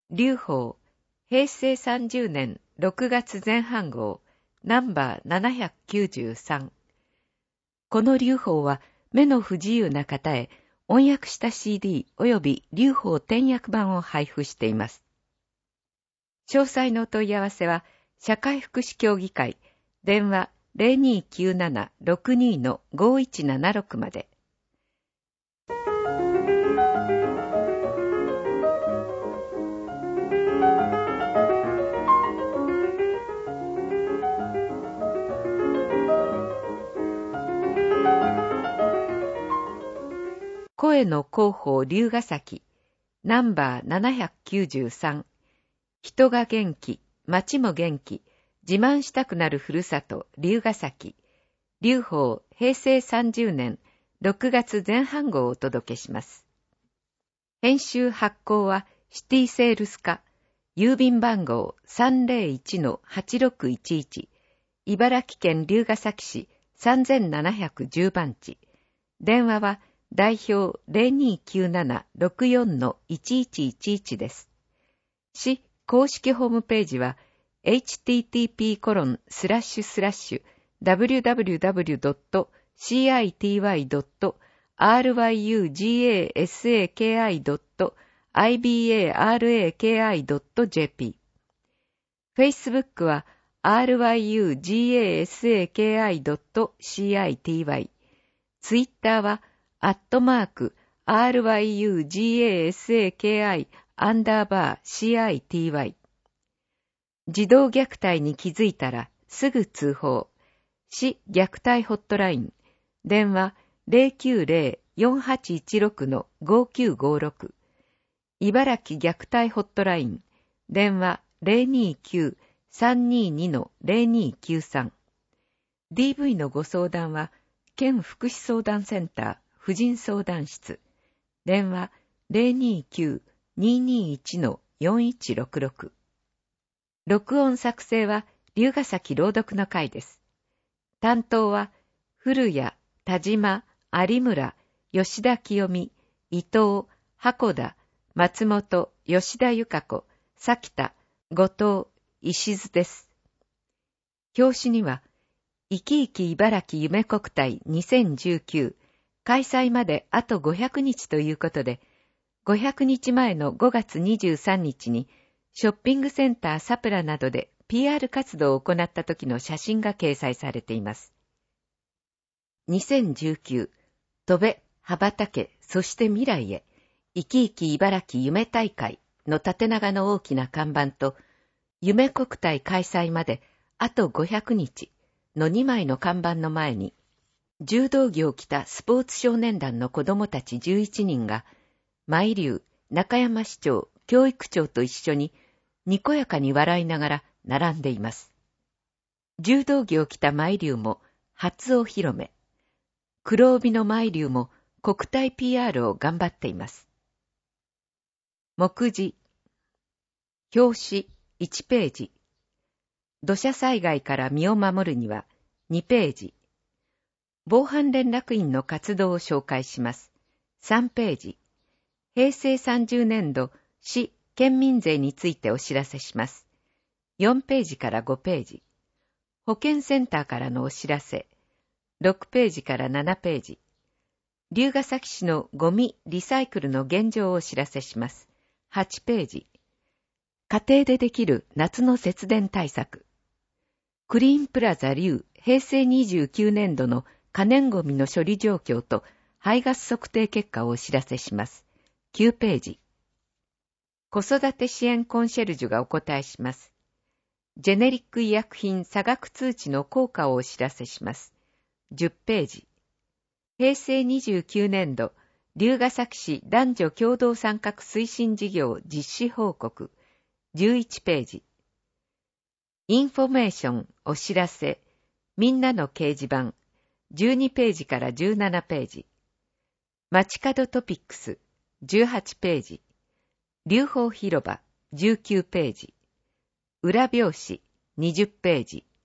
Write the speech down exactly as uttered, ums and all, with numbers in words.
劉邦、平成さんじゅうねんろくがつぜん半号、ナンバーななひゃくきゅうじゅうさん。この劉邦は目の不自由な方へ音訳した シーディー 及び劉邦転訳版を配布しています。詳細のお問い合わせは、社会福祉協議会、電話 ゼロにーきゅうなな ろくにー のごいちななろく まで。声の広報龍ヶ崎、ナンバーななひゃくきゅうじゅうさん。人が元気、町も元気、自慢したくなるふるさと、龍ヶ崎。劉邦、平成さんじゅうねんろくがつぜん半号をお届けします。編集発行はシティセールス課、郵便番号 さんぜろいちのはちろくいちいち、茨城県龍ヶ崎市さんぜんななひゃくじゅう番地。電話は代表 ゼロにーきゅうなな ろくよんのいちいちいちいち です。市公式ホームページは エイチティーティーピーコロンスラッシュスラッシュダブリューダブリューダブリュードットシーアイティーワイドットアールワイユージーエーエスエーケーアイドットアイビーエーアールエーケーアイドットジェーピー。Facebook は アールワイユージーエーエスエーケーアイドットシーアイティーワイ。Twitter はアットマーク アールワイユージーエーエスエーケーアイ アンダーバー シーアイティーワイ。児童虐待に気づいたらすぐ通報。市虐待ホットライン。電話 ゼロきゅうゼロ よんはちいちろくのごきゅうごろく。茨城虐待ホットライン。電話 ゼロにーきゅう さんにーにのゼロにーきゅうさん。ディーブイ のご相談は県福祉相談センター婦人相談室。電話 ゼロにーきゅう にーにーいちのよんいちろくろく。録音作成は龍ヶ崎朗読の会です。担当は古谷、田島、有村、吉田清美、伊藤、箱田、松本、吉田由香子、咲田、後藤、石津です。表紙には生き生き茨城夢国体にせんじゅうきゅう開催まであとごひゃくにちということで、ごひゃくにちまえのごがつにじゅうさんにちにショッピングセンターサプラなどで ピーアール 活動を行った時の写真が掲載されています。にせんじゅうきゅう飛べ、羽ばたけ、そして未来へ生き生き茨城夢大会の縦長の大きな看板と、夢国体開催まであとごひゃくにちのにまいの看板の前に、柔道着を着たスポーツ少年団の子供たちじゅういちにんが、舞龍、中山市長、教育長と一緒ににこやかに笑いながら並んでいます。柔道着を着た舞龍も初お披露目。黒帯の舞龍も国体 ピーアール を頑張っています。目次。表紙いちページ。土砂災害から身を守るにはにページ。防犯連絡員の活動を紹介します。さんページ。平成さんじゅうねんど市県民税についてお知らせします。よんページからごページ。保健センターからのお知らせ。ろくページからななページ。龍ヶ崎市のゴミリサイクルの現状をお知らせします。はちページ。家庭でできる夏の節電対策。クリーンプラザ龍平成にじゅうきゅうねんどの可燃ゴミの処理状況と排ガス測定結果をお知らせします。きゅうページ。子育て支援コンシェルジュがお答えします。ジェネリック医薬品差額通知の効果をお知らせします。じゅっページ。平成にじゅうきゅうねんど龍ヶ崎市男女共同参画推進事業実施報告。じゅういちページ。インフォメーションお知らせみんなの掲示板じゅうにページからじゅうななページ。街角トピックスじゅうはちページ。龍鳳広場じゅうきゅうページ。裏表紙にじゅっページ。